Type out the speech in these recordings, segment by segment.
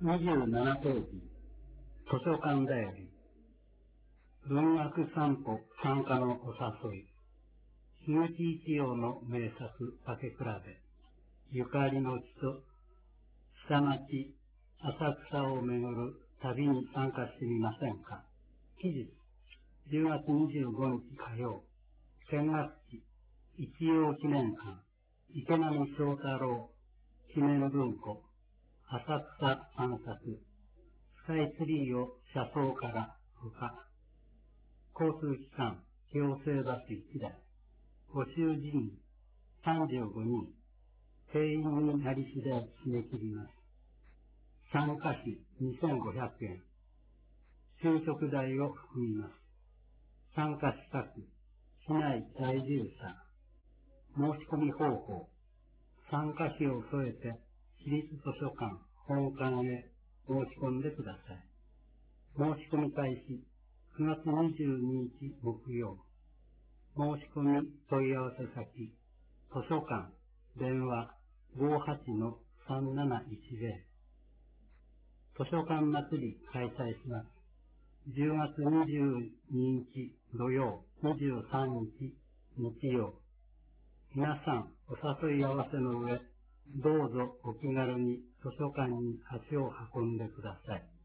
27ページ、図書館だより、文学散歩参加のお誘い、樋口一葉の名作竹比べ、ゆかりの地と下町、浅草をめぐる旅に参加してみませんか。期日、10月25日火曜、見学地、一葉記念館、池波正太郎、記念文庫、浅草散策、スカイツリーを車窓から他、交通機関、行政バス1台、募集人員35人、定員になり次第締め切ります。参加費2500円、就職代を含みます。参加資格、市内在住者、申し込み方法、参加費を添えて、市立図書館本館へ申し込んでください。申し込み開始、9月22日木曜。申し込み問い合わせ先、図書館、電話 58-3710。図書館祭り開催します。10月22日土曜、23日日曜。皆さんお誘い合わせの上、どうぞお気軽に図書館に足を運んでください。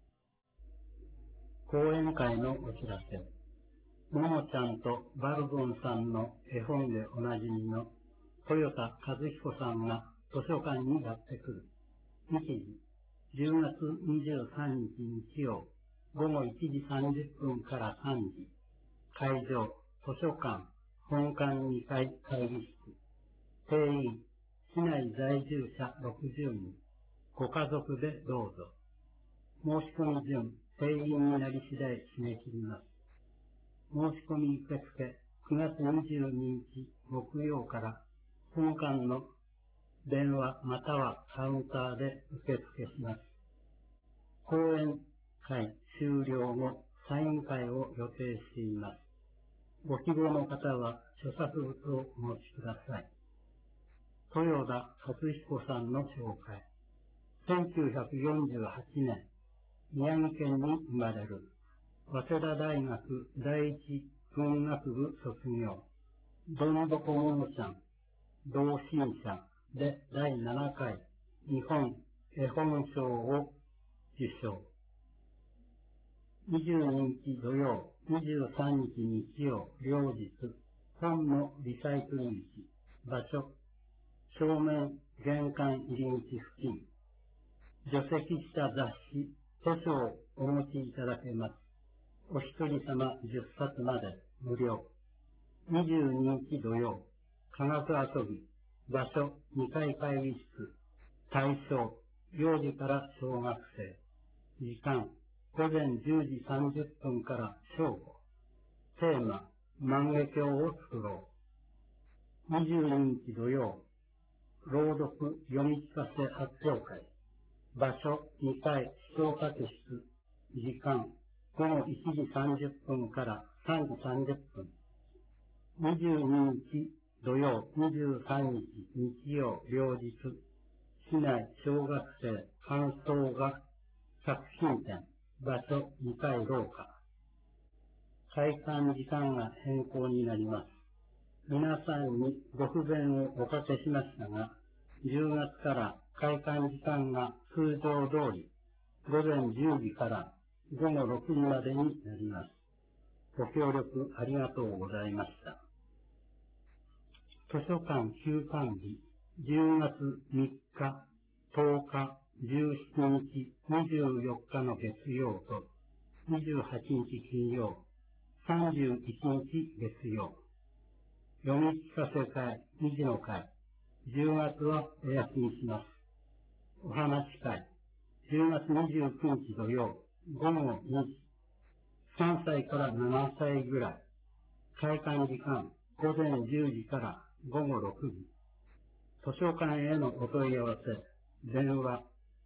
講演会のお知らせ。ももちゃんとバルボンさんの絵本でおなじみの豊田和彦さんが図書館にやってくる。日時、10月23日日曜、午後1時30分から3時。会場、図書館、本館2階会議室。定員、市内在住者60人。ご家族でどうぞ。申し込み順、定員になり次第締め切ります。申し込み受付、9月22日木曜から本館の電話またはカウンターで受付します。講演会終了後、サイン会を予定しています。ご希望の方は著作物をお持ちください。豊田和彦さんの紹介。1948年、宮城県に生まれる。早稲田大学第一文学部卒業。どんどこももちゃん、同心者で第7回日本絵本賞を受賞。22日土曜、23日日曜、両日、本のリサイクル市、場所、正面玄関入り口付近、除籍した雑誌、図書をお持ちいただけます。お一人様10冊まで無料。22日土曜、科学遊び、場所2階会議室、対象、幼児から小学生。時間、午前10時30分から正午。テーマ、万華鏡を作ろう。22日土曜、朗読読み聞かせ発表会。場所2階視聴覚室。時間、午後1時30分から3時30分。22日土曜、23日日曜、両日。市内小学生感想画作品展。場所2階廊下。開館時間が変更になります。皆さんにご不便をおかけしましたが、10月から開館時間が通常通り、午前10時から午後6時までになります。ご協力ありがとうございました。図書館休館日、10月3日、10日、17日、24日の月曜と、28日金曜、31日月曜。読み聞かせ会、2時の会。10月はお休みします。お話会、10月29日土曜、午後2時。3歳から7歳ぐらい。開館時間、午前10時から午後6時。図書館へのお問い合わせ、電話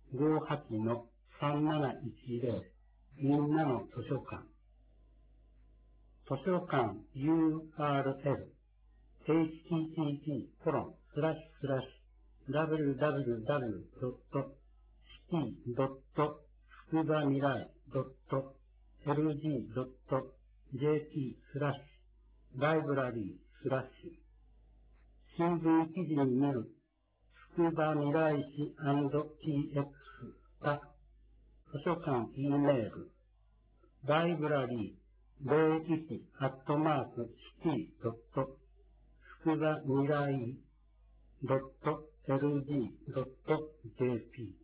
58-3710 みんなの図書館。図書館 URL http://www.city つくばみらい .lg.jp/library/ 新聞記事に見るつくばみらい市 &tx が図書館 E メールライブラリー01@city. つくばみらい .lg.jp